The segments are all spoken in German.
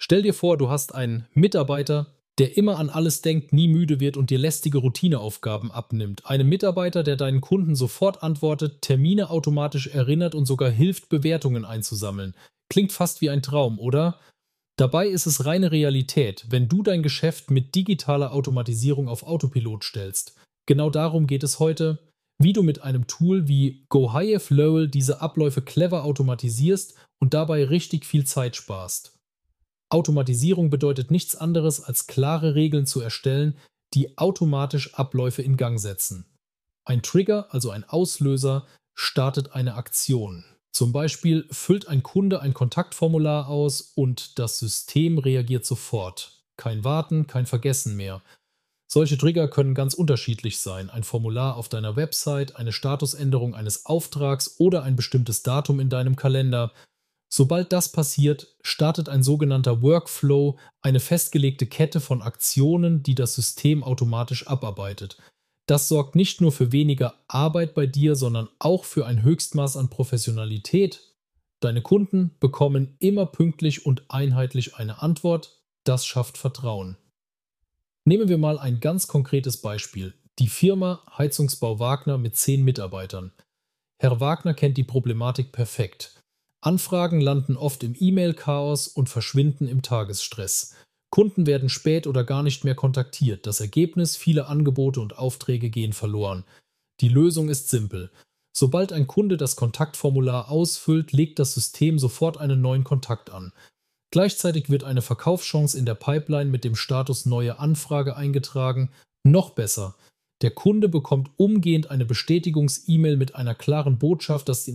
Stell dir vor, du hast einen Mitarbeiter, der immer an alles denkt, nie müde wird und dir lästige Routineaufgaben abnimmt. Einen Mitarbeiter, der deinen Kunden sofort antwortet, Termine automatisch erinnert und sogar hilft, Bewertungen einzusammeln. Klingt fast wie ein Traum, oder? Dabei ist es reine Realität, wenn du dein Geschäft mit digitaler Automatisierung auf Autopilot stellst. Genau darum geht es heute, wie du mit einem Tool wie GoHive diese Abläufe clever automatisierst und dabei richtig viel Zeit sparst. Automatisierung bedeutet nichts anderes, als klare Regeln zu erstellen, die automatisch Abläufe in Gang setzen. Ein Trigger, also ein Auslöser, startet eine Aktion. Zum Beispiel füllt ein Kunde ein Kontaktformular aus und das System reagiert sofort. Kein Warten, kein Vergessen mehr. Solche Trigger können ganz unterschiedlich sein. Ein Formular auf deiner Website, eine Statusänderung eines Auftrags oder ein bestimmtes Datum in deinem Kalender. Sobald das passiert, startet ein sogenannter Workflow, eine festgelegte Kette von Aktionen, die das System automatisch abarbeitet. Das sorgt nicht nur für weniger Arbeit bei dir, sondern auch für ein Höchstmaß an Professionalität. Deine Kunden bekommen immer pünktlich und einheitlich eine Antwort. Das schafft Vertrauen. Nehmen wir mal ein ganz konkretes Beispiel. Die Firma Heizungsbau Wagner mit 10 Mitarbeitern. Herr Wagner kennt die Problematik perfekt. Anfragen landen oft im E-Mail-Chaos und verschwinden im Tagesstress. Kunden werden spät oder gar nicht mehr kontaktiert. Das Ergebnis: viele Angebote und Aufträge gehen verloren. Die Lösung ist simpel. Sobald ein Kunde das Kontaktformular ausfüllt, legt das System sofort einen neuen Kontakt an. Gleichzeitig wird eine Verkaufschance in der Pipeline mit dem Status neue Anfrage eingetragen. Noch besser: der Kunde bekommt umgehend eine Bestätigungs-E-Mail mit einer klaren Botschaft, dass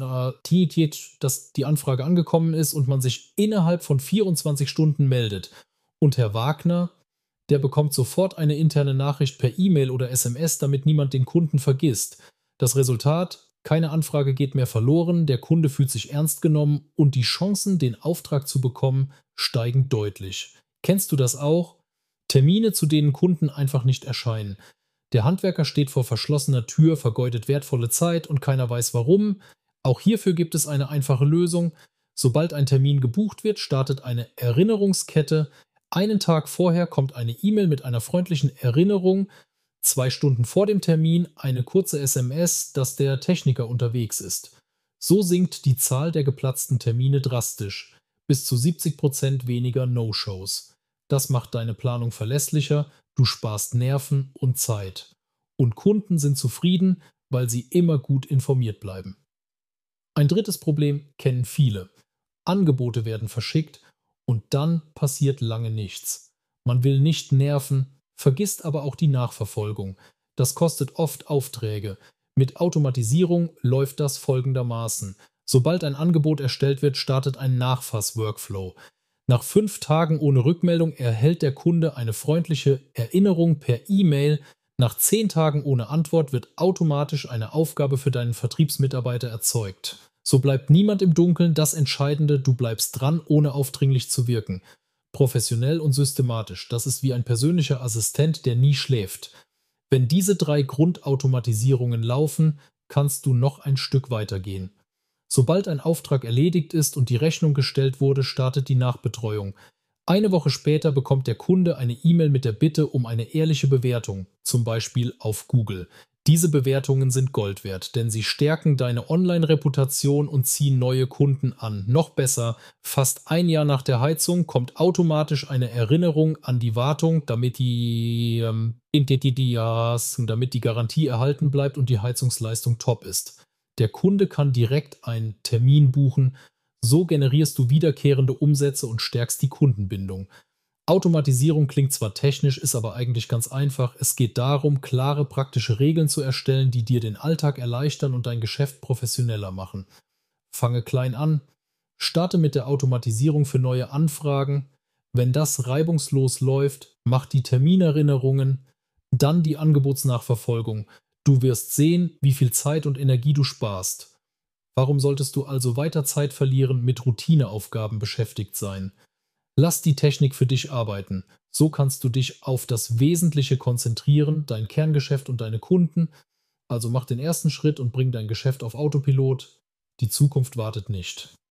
die Anfrage angekommen ist und man sich innerhalb von 24 Stunden meldet. Und Herr Wagner, der bekommt sofort eine interne Nachricht per E-Mail oder SMS, damit niemand den Kunden vergisst. Das Resultat: keine Anfrage geht mehr verloren, der Kunde fühlt sich ernst genommen und die Chancen, den Auftrag zu bekommen, steigen deutlich. Kennst du das auch? Termine, zu denen Kunden einfach nicht erscheinen. Der Handwerker steht vor verschlossener Tür, vergeudet wertvolle Zeit und keiner weiß warum. Auch hierfür gibt es eine einfache Lösung. Sobald ein Termin gebucht wird, startet eine Erinnerungskette. Einen Tag vorher kommt eine E-Mail mit einer freundlichen Erinnerung. 2 Stunden vor dem Termin eine kurze SMS, dass der Techniker unterwegs ist. So sinkt die Zahl der geplatzten Termine drastisch. Bis zu 70% weniger No-Shows. Das macht deine Planung verlässlicher, du sparst Nerven und Zeit. Und Kunden sind zufrieden, weil sie immer gut informiert bleiben. Ein drittes Problem kennen viele. Angebote werden verschickt und dann passiert lange nichts. Man will nicht nerven, vergisst aber auch die Nachverfolgung. Das kostet oft Aufträge. Mit Automatisierung läuft das folgendermaßen. Sobald ein Angebot erstellt wird, startet ein Nachfass-Workflow. Nach 5 Tagen ohne Rückmeldung erhält der Kunde eine freundliche Erinnerung per E-Mail. Nach 10 Tagen ohne Antwort wird automatisch eine Aufgabe für deinen Vertriebsmitarbeiter erzeugt. So bleibt niemand im Dunkeln. Das Entscheidende: du bleibst dran, ohne aufdringlich zu wirken. Professionell und systematisch. Das ist wie ein persönlicher Assistent, der nie schläft. Wenn diese 3 Grundautomatisierungen laufen, kannst du noch ein Stück weitergehen. Sobald ein Auftrag erledigt ist und die Rechnung gestellt wurde, startet die Nachbetreuung. Eine Woche später bekommt der Kunde eine E-Mail mit der Bitte um eine ehrliche Bewertung, zum Beispiel auf Google. Diese Bewertungen sind Gold wert, denn sie stärken deine Online-Reputation und ziehen neue Kunden an. Noch besser: fast ein Jahr nach der Heizung kommt automatisch eine Erinnerung an die Wartung, damit die Garantie erhalten bleibt und die Heizungsleistung top ist. Der Kunde kann direkt einen Termin buchen. So generierst du wiederkehrende Umsätze und stärkst die Kundenbindung. Automatisierung klingt zwar technisch, ist aber eigentlich ganz einfach. Es geht darum, klare, praktische Regeln zu erstellen, die dir den Alltag erleichtern und dein Geschäft professioneller machen. Fange klein an. Starte mit der Automatisierung für neue Anfragen. Wenn das reibungslos läuft, mach die Terminerinnerungen, dann die Angebotsnachverfolgung. Du wirst sehen, wie viel Zeit und Energie du sparst. Warum solltest du also weiter Zeit verlieren, mit Routineaufgaben beschäftigt sein? Lass die Technik für dich arbeiten. So kannst du dich auf das Wesentliche konzentrieren, dein Kerngeschäft und deine Kunden. Also mach den ersten Schritt und bring dein Geschäft auf Autopilot. Die Zukunft wartet nicht.